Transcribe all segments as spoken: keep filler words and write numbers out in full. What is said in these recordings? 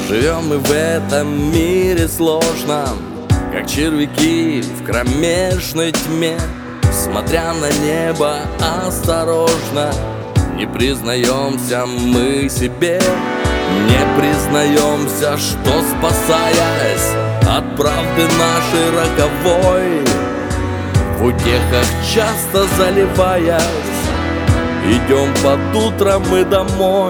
Живем мы в этом мире сложном, как червяки в кромешной тьме. Смотря на небо осторожно, не признаемся мы себе. Не признаемся, что, спасаясь от правды нашей роковой, в утехах часто заливаясь, идем под утро мы домой.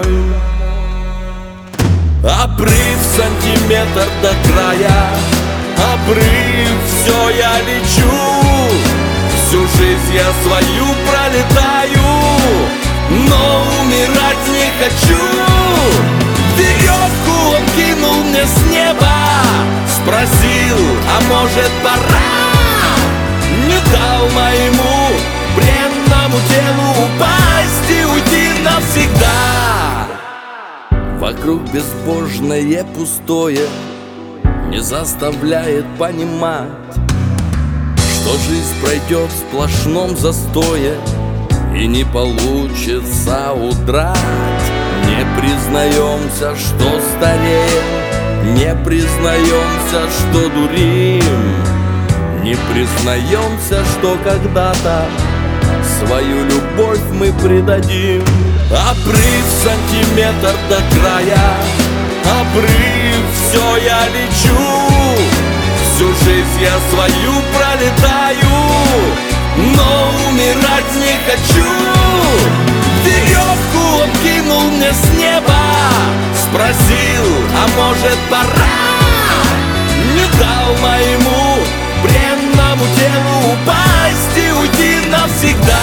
Обрыв сантиметр до края, обрыв, все я лечу. Всю жизнь я свою пролетаю, но умирать не хочу. Веревку он кинул мне с неба, спросил, а может пора? Не дал моему бренному телу упасть и уйти навсегда. Вокруг безбожное пустое не заставляет понимать, что жизнь пройдет в сплошном застое и не получится удрать. Не признаемся, что стареем, не признаемся, что дурим, не признаемся, что когда-то свою любовь мы предадим. Обрыв сантиметр до края, обрыв, все я лечу. Всю жизнь я свою пролетаю, но умирать не хочу. Веревку он кинул мне с неба, спросил, а может пора? Не дал моему бренному телу упасть и уйти навсегда.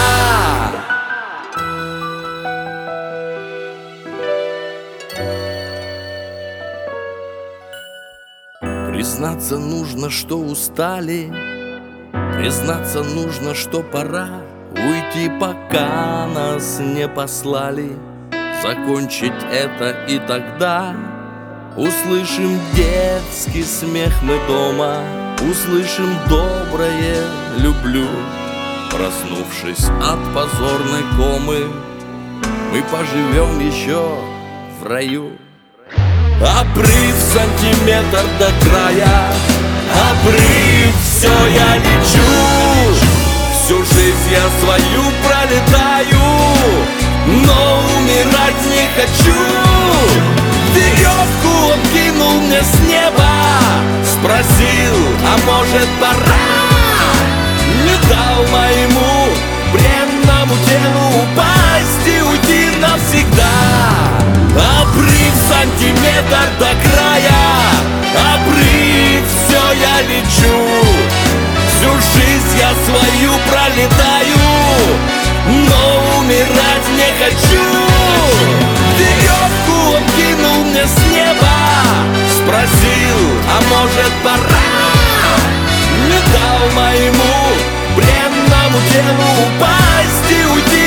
Признаться нужно, что устали, признаться нужно, что пора уйти, пока нас не послали. Закончить это и тогда услышим детский смех мы дома, услышим доброе «люблю». Проснувшись от позорной комы, мы поживем еще в раю. Обрыв сантиметр до края, обрыв, все я лечу. Всю жизнь я свою пролетаю, но умирать не хочу. Веревку он кинул мне с неба, спросил, а может пора? Не дал моему бренному телу упасть и уйти навсегда. Обрыв сантиметр до края, обрыв, все я лечу. Всю жизнь я свою пролетаю, но умирать не хочу. Веревку он кинул мне с неба, спросил, а может пора? Не дал моему бренному телу упасть и уйти